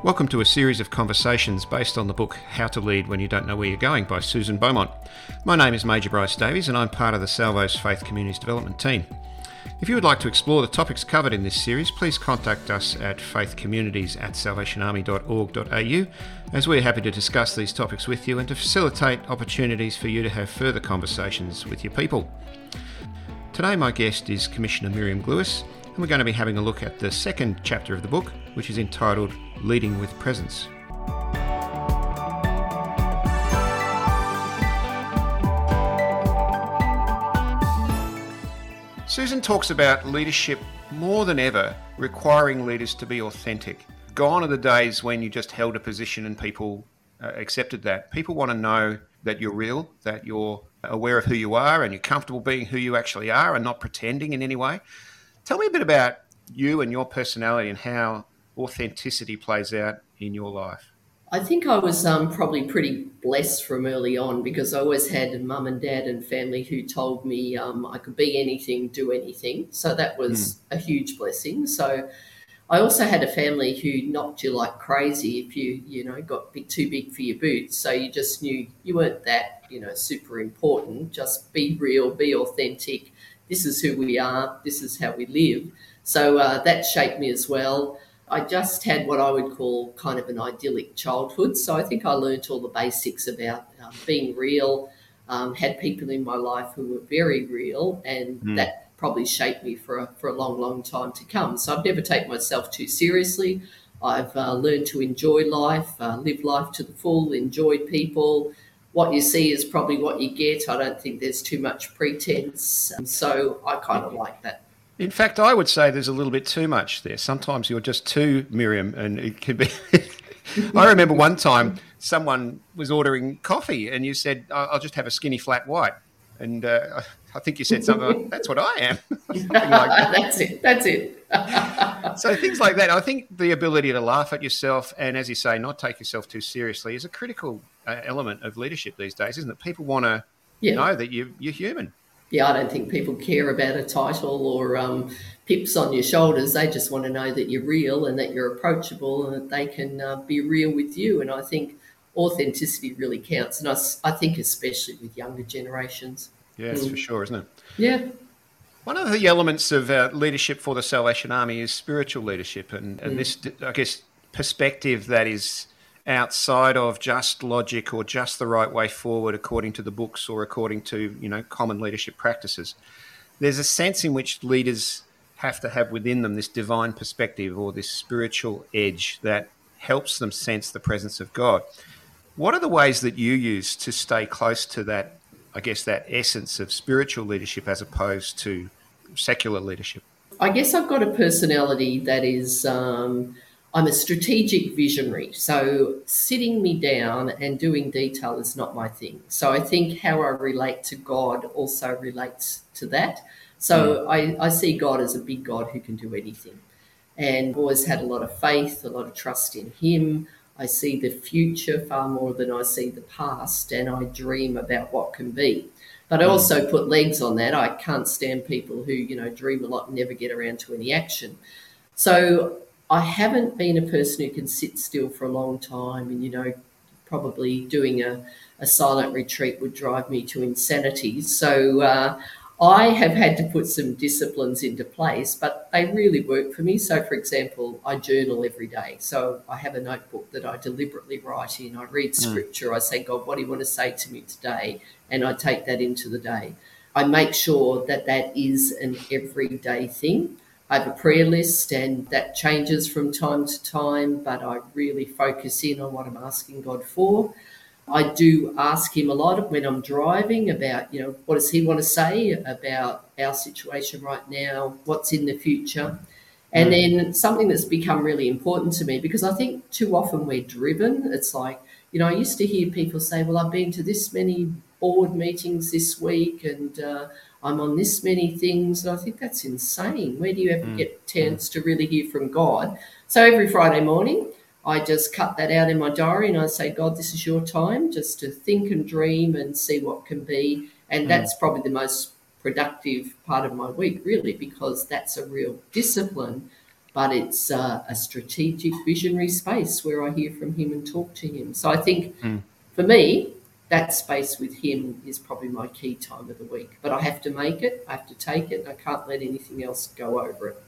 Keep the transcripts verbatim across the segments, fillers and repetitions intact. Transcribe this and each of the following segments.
Welcome to a series of conversations based on the book How to Lead When You Don't Know Where You're Going by Susan Beaumont. My name is Major Bryce Davies and I'm part of the Salvo's Faith Communities Development team. If you would like to explore the topics covered in this series, please contact us at faithcommunities at salvationarmy dot org dot a u, as we're happy to discuss these topics with you and to facilitate opportunities for you to have further conversations with your people. Today my guest is Commissioner Miriam Gluyas, and we're going to be having a look at the second chapter of the book, which is entitled Leading with Presence. Susan talks about leadership more than ever requiring leaders to be authentic. Gone are the days when you just held a position and people uh, accepted that. People want to know that you're real, that you're aware of who you are and you're comfortable being who you actually are and not pretending in any way. Tell me a bit about you and your personality and how authenticity plays out in your life. I think I was um, probably pretty blessed from early on because I always had mum and dad and family who told me um, I could be anything, do anything. So that was mm. a huge blessing. So I also had a family who knocked you like crazy if you, you know, got big, too big for your boots. So you just knew you weren't that, you know, super important. Just be real, be authentic. This is who we are. This is how we live. So uh, that shaped me as well. I just had what I would call kind of an idyllic childhood. So I think I learnt all the basics about uh, being real, um, had people in my life who were very real, and mm. that probably shaped me for a, for a long, long time to come. So I've never taken myself too seriously. I've uh, learned to enjoy life, uh, live life to the full, enjoy people. What you see is probably what you get. I don't think there's too much pretense. Um, so I kind of like that. In fact, I would say there's a little bit too much there. Sometimes you're just too Miriam, and it could be... I remember one time someone was ordering coffee and you said, I'll just have a skinny flat white. And uh, I think you said something like, that's what I am. Something like that. That's it, that's it. So things like that. I think the ability to laugh at yourself and, as you say, not take yourself too seriously is a critical uh, element of leadership these days, isn't it? People want to yeah. know that you, you're human. Yeah, I don't think people care about a title or um, pips on your shoulders. They just want to know that you're real and that you're approachable and that they can uh, be real with you. And I think authenticity really counts. And I, I think especially with younger generations. Yes, mm. for sure, isn't it? Yeah. One of the elements of uh, leadership for the Salvation Army is spiritual leadership. And, and mm. this, I guess, perspective that is outside of just logic or just the right way forward according to the books or according to, you know, common leadership practices. There's a sense in which leaders have to have within them this divine perspective or this spiritual edge that helps them sense the presence of God. What are the ways that you use to stay close to that, I guess, that essence of spiritual leadership as opposed to secular leadership? I guess I've got a personality that is... Um, I'm a strategic visionary, so sitting me down and doing detail is not my thing. So I think how I relate to God also relates to that. So mm. I, I see God as a big God who can do anything. And I've always had a lot of faith, a lot of trust in him. I see the future far more than I see the past, and I dream about what can be. But I also put legs on that. I can't stand people who, you know, dream a lot and never get around to any action. So I haven't been a person who can sit still for a long time and, you know, probably doing a, a silent retreat would drive me to insanity. So uh, I have had to put some disciplines into place, but they really work for me. So, for example, I journal every day. So I have a notebook that I deliberately write in. I read scripture. Mm. I say, God, what do you want to say to me today? And I take that into the day. I make sure that that is an everyday thing. I have a prayer list and that changes from time to time, but I really focus in on what I'm asking God for. I do ask him a lot when I'm driving about, you know, what does he want to say about our situation right now, what's in the future. And then something that's become really important to me, because I think too often we're driven. It's like, you know, I used to hear people say, well, I've been to this many board meetings this week and uh, I'm on this many things. And I think that's insane. Where do you ever mm. get a chance to really hear from God? So every Friday morning, I just cut that out in my diary and I say, God, this is your time just to think and dream and see what can be. And mm. that's probably the most productive part of my week, really, because that's a real discipline but it's uh, a strategic visionary space where I hear from him and talk to him. So I think Mm. for me, that space with him is probably my key time of the week. But I have to make it, I have to take it, and I can't let anything else go over it.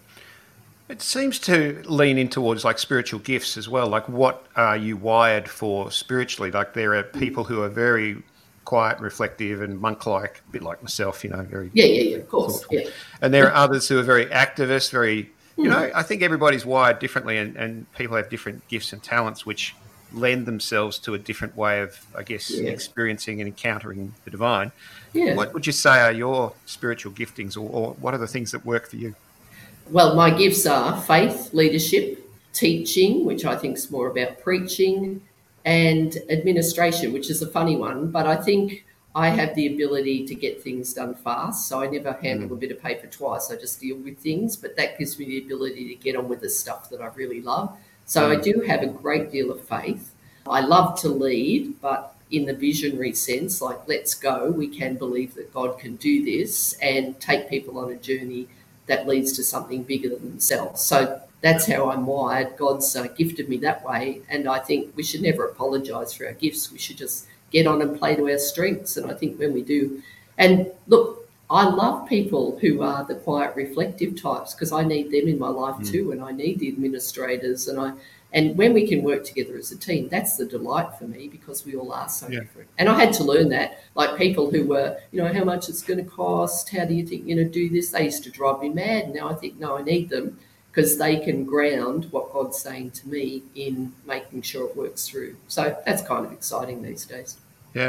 It seems to lean in towards like spiritual gifts as well. Like, what are you wired for spiritually? Like, there are people who are very quiet, reflective, and monk-like, a bit like myself, you know, very Yeah, yeah, yeah, of course. thoughtful. Yeah. And there are others who are very activist, very, you know, I think everybody's wired differently, and, and people have different gifts and talents which lend themselves to a different way of, I guess, Yeah. experiencing and encountering the divine. Yeah. What would you say are your spiritual giftings, or, or what are the things that work for you? Well, my gifts are faith, leadership, teaching, which I think is more about preaching, and administration, which is a funny one. But I think I have the ability to get things done fast. So I never handle a bit of paper twice. I just deal with things. But that gives me the ability to get on with the stuff that I really love. So I do have a great deal of faith. I love to lead, but in the visionary sense, like, let's go, we can believe that God can do this and take people on a journey that leads to something bigger than themselves. So that's how I'm wired. God's uh, gifted me that way. And I think we should never apologise for our gifts. We should just get on and play to our strengths. And I think when we do, and look, I love people who are the quiet, reflective types, because I need them in my life mm. too, and I need the administrators. And I and when we can work together as a team, that's the delight for me, because we all are so yeah. different. And I had to learn that. Like, people who were, you know, how much it's going to cost, how do you think you're going to do this? They used to drive me mad. Now I think, no, I need them, because they can ground what God's saying to me in making sure it works through. So that's kind of exciting these days. Yeah.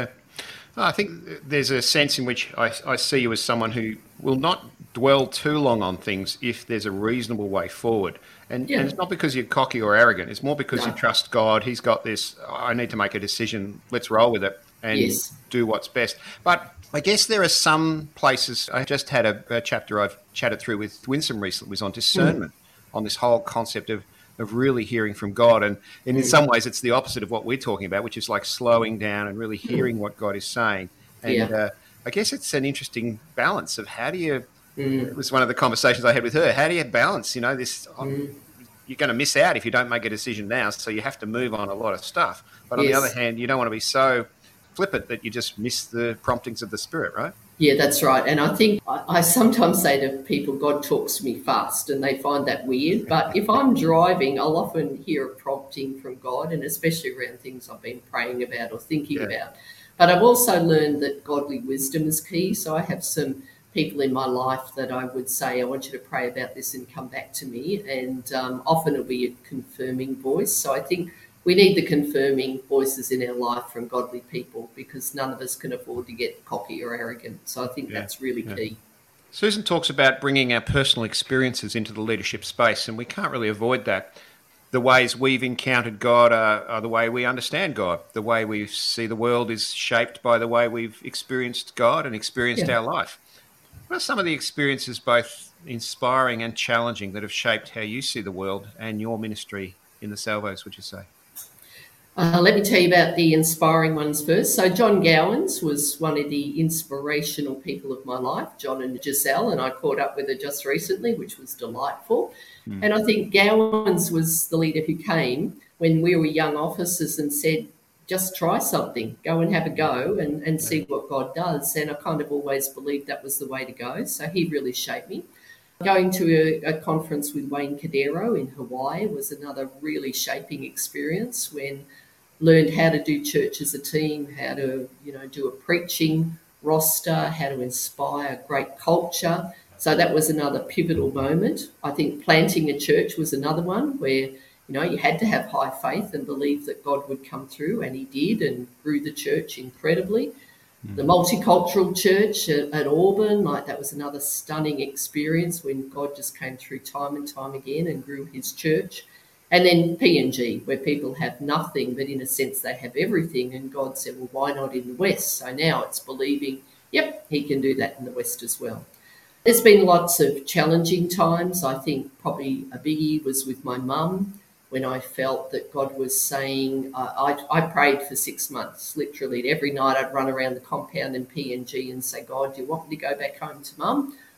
I think there's a sense in which I, I see you as someone who will not dwell too long on things if there's a reasonable way forward. And, yeah. and it's not because you're cocky or arrogant. It's more because no. you trust God. He's got this, I need to make a decision. Let's roll with it and yes. do what's best. But I guess there are some places. I just had a, a chapter I've chatted through with Winsome recently, was on discernment, mm. on this whole concept of of really hearing from God. And, and in some ways, it's the opposite of what we're talking about, which is like slowing down and really hearing what God is saying. And yeah. uh, I guess it's an interesting balance of how do you, mm. it was one of the conversations I had with her, how do you balance, you know, this, mm. you're going to miss out if you don't make a decision now, so you have to move on a lot of stuff. But on yes. the other hand, you don't want to be so flippant that you just miss the promptings of the Spirit, right? Yeah, that's right. And I think I, I sometimes say to people, God talks to me fast, and they find that weird. But if I'm driving, I'll often hear a prompting from God, and especially around things I've been praying about or thinking yeah. about. But I've also learned that godly wisdom is key. So I have some people in my life that I would say, I want you to pray about this and come back to me. And um, often it'll be a confirming voice. So I think we need the confirming voices in our life from godly people, because none of us can afford to get cocky or arrogant. So I think yeah, that's really yeah. key. Susan talks about bringing our personal experiences into the leadership space, and we can't really avoid that. The ways we've encountered God are, are the way we understand God. The way we see the world is shaped by the way we've experienced God and experienced yeah. our life. What are some of the experiences, both inspiring and challenging, that have shaped how you see the world and your ministry in the Salvos, would you say? Uh, let me tell you about the inspiring ones first. So John Gowans was one of the inspirational people of my life, John and Giselle, and I caught up with her just recently, which was delightful. Mm. And I think Gowans was the leader who came when we were young officers and said, just try something, go and have a go and, and see what God does. And I kind of always believed that was the way to go. So he really shaped me. Going to a, a conference with Wayne Cadero in Hawaii was another really shaping experience, when learned how to do church as a team, how to, you know, do a preaching roster, how to inspire great culture. So that was another pivotal moment. I think planting a church was another one where, you know, you had to have high faith and believe that God would come through, and he did, and grew the church incredibly. Mm. The multicultural church at, at Auburn, like, that was another stunning experience when God just came through time and time again and grew his church. And then P N G, where people have nothing, but in a sense they have everything. And God said, well, why not in the West? So now it's believing, yep, he can do that in the West as well. There's been lots of challenging times. I think probably a biggie was with my mum, when I felt that God was saying, uh, I, I prayed for six months, literally. Every night I'd run around the compound in P N G and say, God, do you want me to go back home to mum,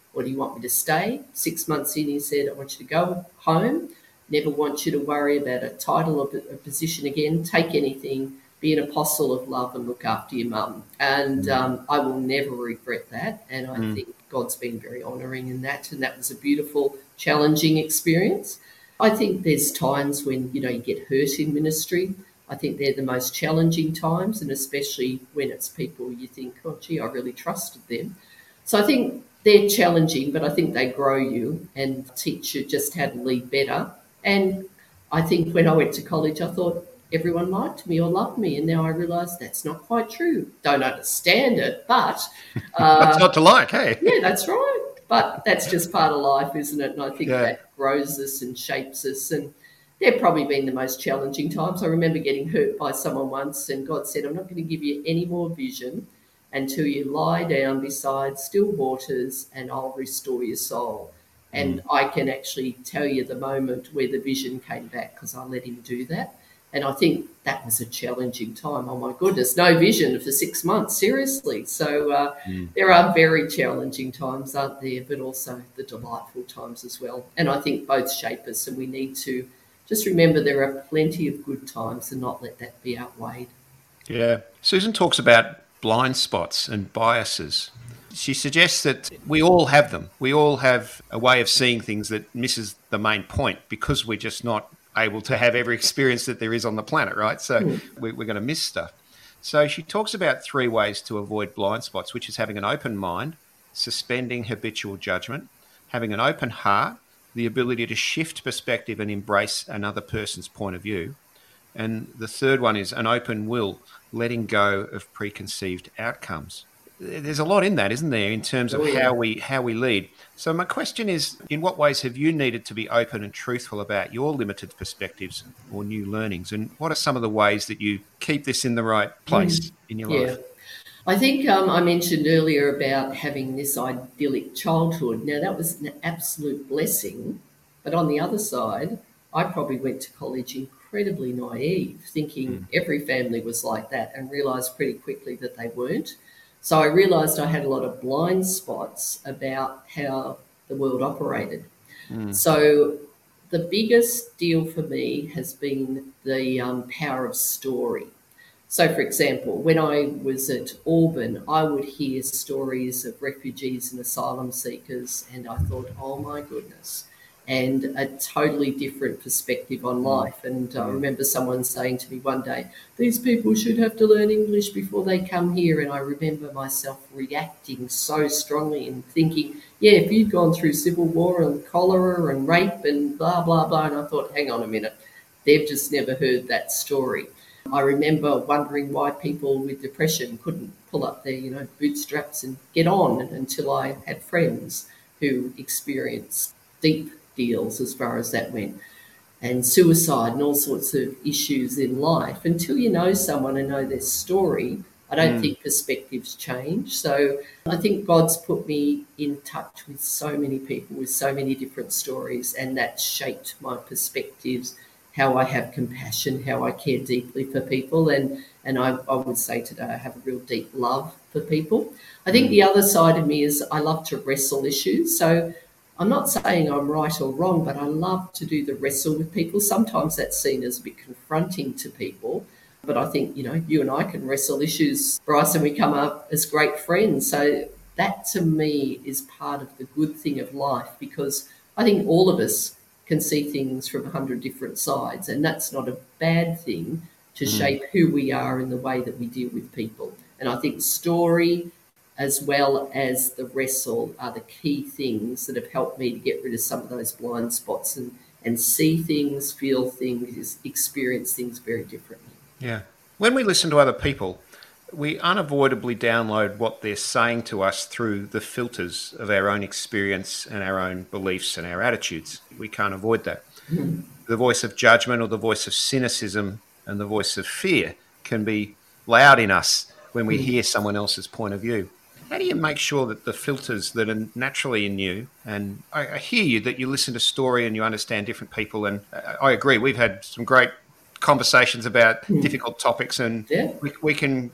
or do you want me to stay? Six months in, he said, I want you to go home. Never want you to worry about a title or a position again. Take anything, be an apostle of love and look after your mum. And Mm. um, I will never regret that. And I Mm. think God's been very honouring in that. And that was a beautiful, challenging experience. I think there's times when, you know, you get hurt in ministry. I think they're the most challenging times, and especially when it's people you think, oh, gee, I really trusted them. So I think they're challenging, but I think they grow you and teach you just how to lead better. And I think when I went to college, I thought everyone liked me or loved me, and now I realise that's not quite true. Don't understand it, but... Uh, What's not to like, hey? Yeah, that's right. But that's just part of life, isn't it? And I think Yeah. that grows us and shapes us. And they've probably been the most challenging times. I remember getting hurt by someone once, and God said, I'm not going to give you any more vision until you lie down beside still waters, and I'll restore your soul. And Mm. I can actually tell you the moment where the vision came back, because I let him do that. And I think that was a challenging time. Oh, my goodness, no vision for six months, seriously. So uh, Mm. there are very challenging times, aren't there, but also the delightful times as well. And I think both shape us, and we need to just remember there are plenty of good times and not let that be outweighed. Yeah. Susan talks about blind spots and biases. She suggests that we all have them. We all have a way of seeing things that misses the main point because we're just not able to have every experience that there is on the planet, right? So Mm. we, we're going to miss stuff. So she talks about three ways to avoid blind spots, which is having an open mind, suspending habitual judgment, having an open heart, the ability to shift perspective and embrace another person's point of view. And the third one is an open will, letting go of preconceived outcomes. There's a lot in that, isn't there, in terms of Oh, yeah. how we how we lead. So my question is, in what ways have you needed to be open and truthful about your limited perspectives or new learnings? And what are some of the ways that you keep this in the right place in your Yeah. life? I think um, I mentioned earlier about having this idyllic childhood. Now, that was an absolute blessing. But on the other side, I probably went to college incredibly naive, thinking Mm. every family was like that, and realised pretty quickly that they weren't. So I realised I had a lot of blind spots about how the world operated. Mm. So the biggest deal for me has been the um, power of story. So, for example, when I was at Auburn, I would hear stories of refugees and asylum seekers, and I thought, oh my goodness, and a totally different perspective on life. And I remember someone saying to me one day, these people should have to learn English before they come here. And I remember myself reacting so strongly and thinking, yeah, if you'd gone through civil war and cholera and rape and blah, blah, blah. And I thought, hang on a minute, they've just never heard that story. I remember wondering why people with depression couldn't pull up their, you know, bootstraps and get on until I had friends who experienced deep deals as far as that went, and suicide and all sorts of issues in life. Until you know someone and know their story, I don't Mm. think perspectives change. So I think God's put me in touch with so many people with so many different stories, and that shaped my perspectives, how I have compassion, how I care deeply for people. And, and I, I would say today I have a real deep love for people. I think the other side of me is I love to wrestle issues. So I'm not saying I'm right or wrong, but I love to do the wrestle with people. Sometimes that's seen as a bit confronting to people. But I think, you know, you and I can wrestle issues, Bryce, and we come up as great friends. So that to me is part of the good thing of life, because I think all of us can see things from a hundred different sides, and that's not a bad thing to Mm. shape who we are in the way that we deal with people. And I think story as well as the wrestle are the key things that have helped me to get rid of some of those blind spots and, and see things, feel things, experience things very differently. Yeah. When we listen to other people, we unavoidably download what they're saying to us through the filters of our own experience and our own beliefs and our attitudes. We can't avoid that. Mm. The voice of judgment or the voice of cynicism and the voice of fear can be loud in us when we Mm. hear someone else's point of view. How do you make sure that the filters that are naturally in you, and I, I hear you that you listen to story and you understand different people, and I, I agree, we've had some great conversations about Mm. difficult topics, and Yeah. we, we can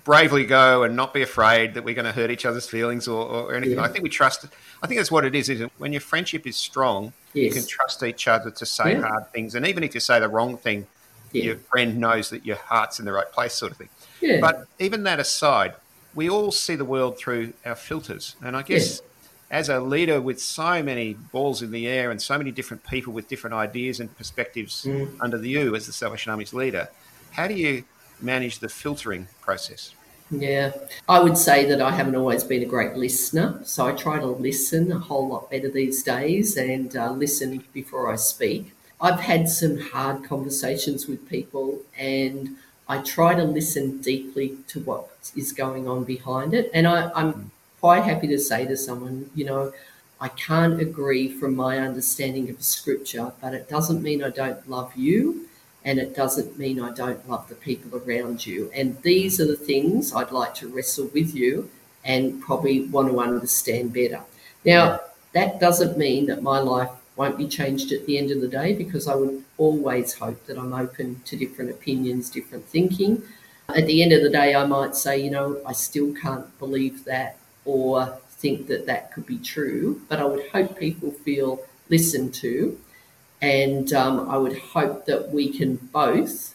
bravely go and not be afraid that we're going to hurt each other's feelings or, or anything. Yeah. I think we trust. I think that's what it is. Is when your friendship is strong, Yes. you can trust each other to say Yeah. hard things, and even if you say the wrong thing, Yeah. your friend knows that your heart's in the right place, sort of thing. Yeah. But even that aside, we all see the world through our filters, and I guess. Yeah. As a leader with so many balls in the air and so many different people with different ideas and perspectives Mm. under you as the Salvation Army's leader, how do you manage the filtering process? Yeah, I would say that I haven't always been a great listener, so I try to listen a whole lot better these days and uh, listen before I speak. I've had some hard conversations with people and I try to listen deeply to what is going on behind it. And I, I'm quite happy to say to someone, you know, I can't agree from my understanding of scripture, but it doesn't mean I don't love you, and it doesn't mean I don't love the people around you. And these are the things I'd like to wrestle with you and probably want to understand better. Now, that doesn't mean that my life won't be changed at the end of the day, because I would always hope that I'm open to different opinions, different thinking. At the end of the day, I might say, you know, I still can't believe that or think that that could be true, but I would hope people feel listened to, and um, I would hope that we can both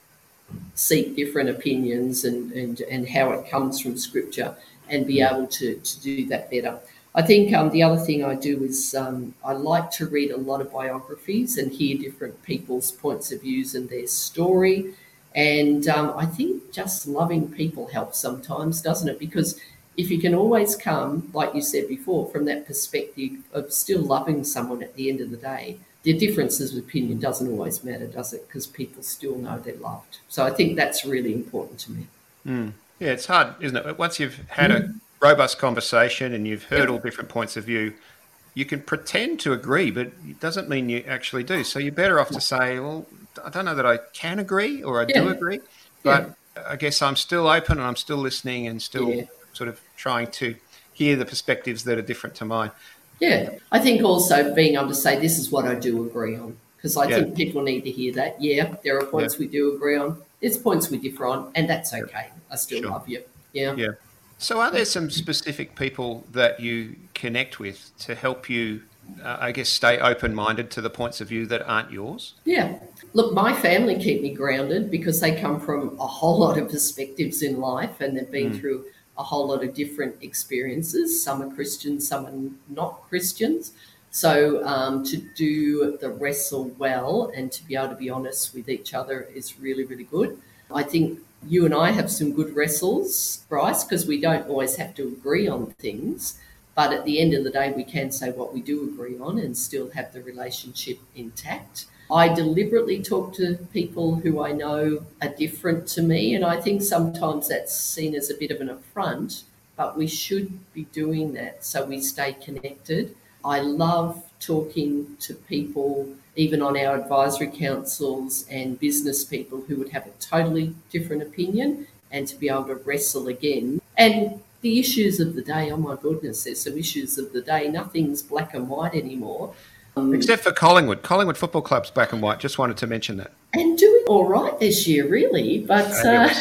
seek different opinions and, and, and how it comes from Scripture and be able to, to do that better. I think um, the other thing I do is um, I like to read a lot of biographies and hear different people's points of views and their story, and um, I think just loving people helps sometimes, doesn't it? Because if you can always come, like you said before, from that perspective of still loving someone at the end of the day, the differences of opinion doesn't always matter, does it? Because people still know they're loved. So I think that's really important to me. Mm. Yeah, it's hard, isn't it? Once you've had mm. a robust conversation and you've heard all different points of view, you can pretend to agree, but it doesn't mean you actually do. So you're better off to say, well, I don't know that I can agree or I yeah. do agree, but yeah. I guess I'm still open and I'm still listening and still... Yeah. sort of trying to hear the perspectives that are different to mine. Yeah, I think also being able to say this is what I do agree on, because I yeah. think people need to hear that. Yeah, there are points yeah. we do agree on. There's points we differ on, and that's okay. I still sure. love you. Yeah. Yeah. So are there some specific people that you connect with to help you, uh, I guess, stay open-minded to the points of view that aren't yours? Yeah. Look, my family keep me grounded because they come from a whole lot of perspectives in life and they've been mm. through a whole lot of different experiences. Some are Christians, some are not Christians. So um, to do the wrestle well and to be able to be honest with each other is really, really good. I think you and I have some good wrestles, Bryce, because we don't always have to agree on things. But at the end of the day, we can say what we do agree on and still have the relationship intact. I deliberately talk to people who I know are different to me, and I think sometimes that's seen as a bit of an affront, but we should be doing that so we stay connected. I love talking to people, even on our advisory councils and business people who would have a totally different opinion, and to be able to wrestle again. And the issues of the day, oh my goodness, there's some issues of the day. Nothing's black and white anymore. Um, Except for Collingwood. Collingwood Football Club's black and white. Just wanted to mention that. And doing all right this year, really. But uh...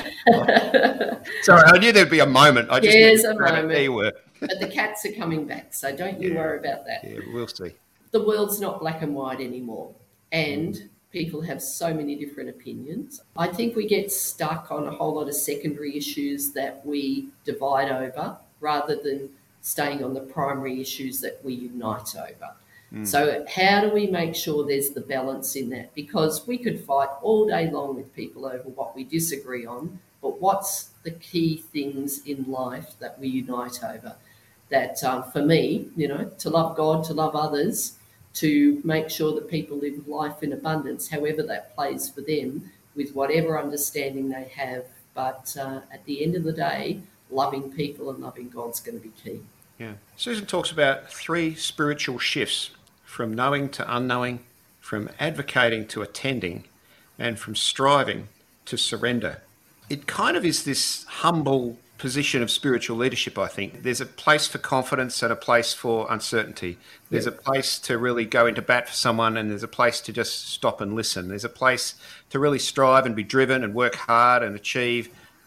Sorry, I knew there'd be a moment. I just There's a moment. A But the Cats are coming back, so don't you yeah. worry about that. Yeah, we'll see. The world's not black and white anymore. And people have so many different opinions. I think we get stuck on a whole lot of secondary issues that we divide over rather than staying on the primary issues that we unite over. Mm. So how do we make sure there's the balance in that? Because we could fight all day long with people over what we disagree on, but what's the key things in life that we unite over? That um, for me, you know, to love God, to love others, to make sure that people live life in abundance, however that plays for them, with whatever understanding they have. But uh, at the end of the day, loving people and loving God's going to be key. Yeah. Susan talks about three spiritual shifts: from knowing to unknowing, from advocating to attending, and from striving to surrender. It kind of is this humble position of spiritual leadership, I think. There's a place for confidence and a place for uncertainty. There's yep. a place to really go into bat for someone, and there's a place to just stop and listen. There's a place to really strive and be driven and work hard and achieve.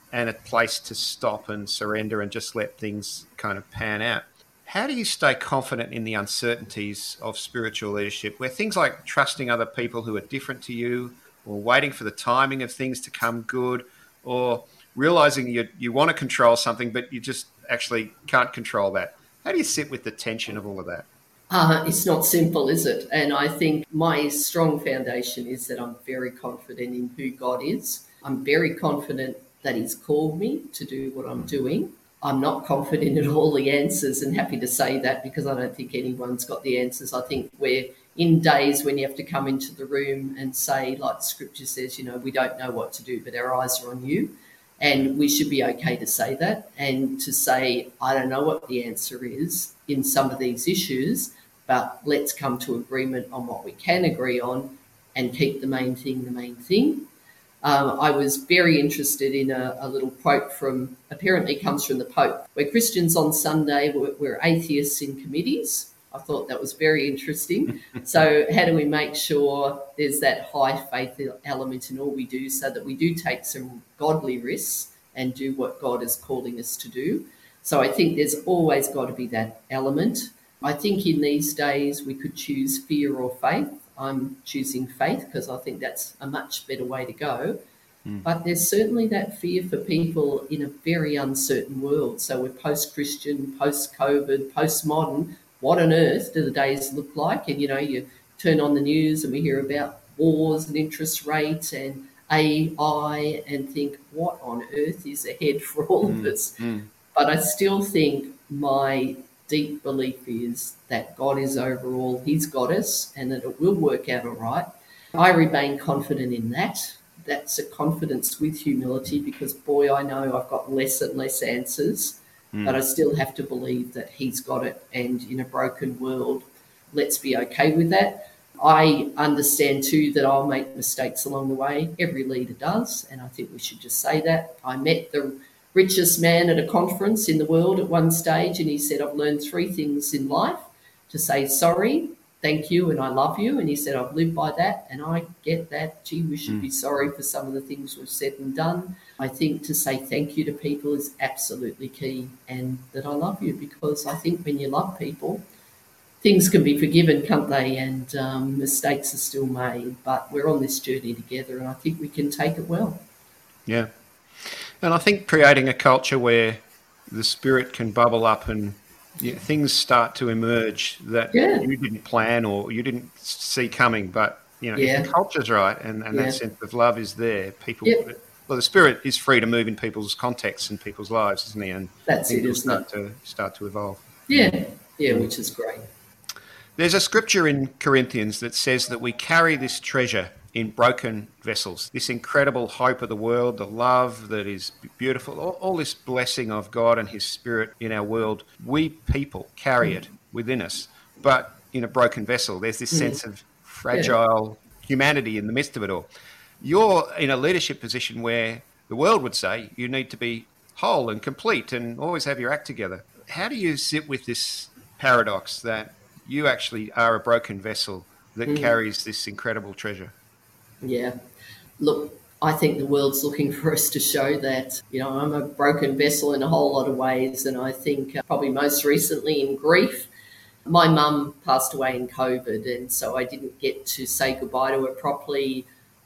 and a place to stop and surrender and just let things kind of pan out. How do you stay confident in the uncertainties of spiritual leadership, where things like trusting other people who are different to you, or waiting for the timing of things to come good, or realizing you you want to control something, but you just actually can't control that? How do you sit with the tension of all of that? Uh, it's not simple, is it? And I think my strong foundation is that I'm very confident in who God is. I'm very confident that He's called me to do what I'm doing. I'm not confident in all the answers, and happy to say that, because I don't think anyone's got the answers. I think we're in days when you have to come into the room and say, like Scripture says, you know, we don't know what to do, but our eyes are on you. And we should be okay to say that, and to say, I don't know what the answer is in some of these issues, but let's come to agreement on what we can agree on and keep the main thing the main thing. Um, I was very interested in a, a little quote from, apparently comes from the Pope, where Christians on Sunday were, were atheists in committees. I thought that was very interesting. So how do we make sure there's that high faith element in all we do, so that we do take some godly risks and do what God is calling us to do? So I think there's always got to be that element. I think in these days we could choose fear or faith. I'm choosing faith because I think that's a much better way to go. Mm. But there's certainly that fear for people in a very uncertain world. So we're post-Christian, post-COVID, post-modern. What on earth do the days look like? And, you know, you turn on the news and we hear about wars and interest rates and A I and think, what on earth is ahead for all mm. of us? Mm. But I still think my deep belief is that God is over all, He's got us, and that it will work out all right. I remain confident in that. That's a confidence with humility, because, boy, I know I've got less and less answers, mm. but I still have to believe that He's got it. And in a broken world, let's be okay with that. I understand too that I'll make mistakes along the way. Every leader does, and I think we should just say that. I met the richest man at a conference in the world at one stage, and he said, I've learned three things in life: to say sorry, thank you, and I love you. And he said, I've lived by that, and I get that. Gee, we should mm. be sorry for some of the things we've said and done. I think to say thank you to people is absolutely key, and that I love you, because I think when you love people, things can be forgiven, can't they? And um, mistakes are still made, but we're on this journey together, and I think we can take it well. Yeah. And I think creating a culture where the spirit can bubble up and you know, things start to emerge that yeah. you didn't plan or you didn't see coming, but you know, yeah. if the culture's right and, and yeah. that sense of love is there, people. Yeah. Well, the spirit is free to move in people's contexts and people's lives, isn't he? And that's it, will isn't start it? to start to evolve. Yeah, yeah, which is great. There's a scripture in Corinthians that says that we carry this treasure in broken vessels, this incredible hope of the world, the love that is beautiful, all, all this blessing of God and His Spirit in our world. We people carry it within us, but in a broken vessel. There's this mm. sense of fragile yeah. humanity in the midst of it all. You're in a leadership position where the world would say you need to be whole and complete and always have your act together. How do you sit with this paradox that you actually are a broken vessel that mm. carries this incredible treasure? Yeah. Look, I think the world's looking for us to show that, you know, I'm a broken vessel in a whole lot of ways. And I think uh, probably most recently in grief. My mum passed away in COVID, and so I didn't get to say goodbye to her properly.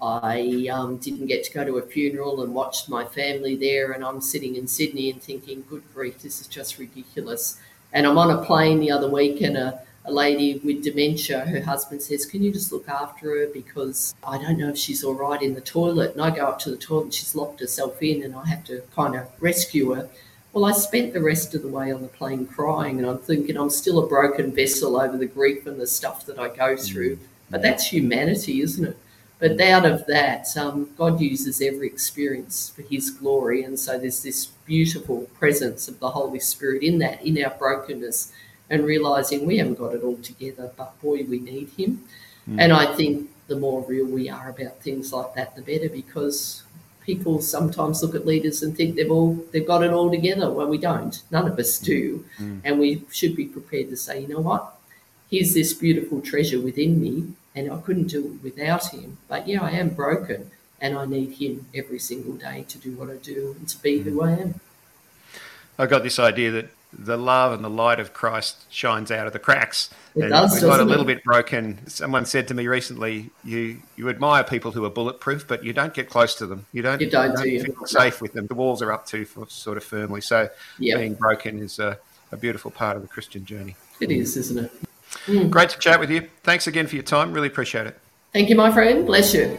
I um, didn't get to go to a funeral and watch my family there, and I'm sitting in Sydney and thinking, good grief, this is just ridiculous. And I'm on a plane the other week, and a A lady with dementia, her husband says, can you just look after her, because I don't know if she's all right in the toilet. And I go up to the toilet and she's locked herself in and I have to kind of rescue her. Well, I spent the rest of the way on the plane crying, and I'm thinking I'm still a broken vessel over the grief and the stuff that I go through. But that's humanity, isn't it? But out of that, um, God uses every experience for His glory. And so there's this beautiful presence of the Holy Spirit in that, in our brokenness, and realising we haven't got it all together, but boy, we need Him. Mm. And I think the more real we are about things like that, the better, because people sometimes look at leaders and think they've all they've got it all together. Well, we don't. None of us do. Mm. And we should be prepared to say, you know what? Here's this beautiful treasure within me, and I couldn't do it without Him. But yeah, I am broken. and I need him every single day to do what I do and to be who I am. I got this idea that the love and the light of Christ shines out of the cracks. It and does, we got a doesn't little it? bit broken. Someone said to me recently, you you admire people who are bulletproof, but you don't get close to them. You don't, You don't, do you? feel safe with them. The walls are up too for, sort of firmly. So Yeah. being broken is a, a beautiful part of the Christian journey. It is, isn't it? Great to chat with you. Thanks again for your time. Really appreciate it. Thank you, my friend. Bless you.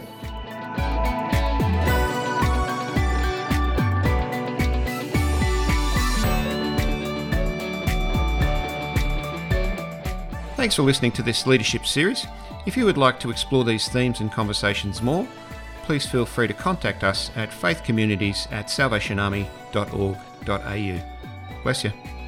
Thanks for listening to this leadership series. If you would like to explore these themes and conversations more, please feel free to contact us at faithcommunities at salvationarmy dot org dot a u. Bless you.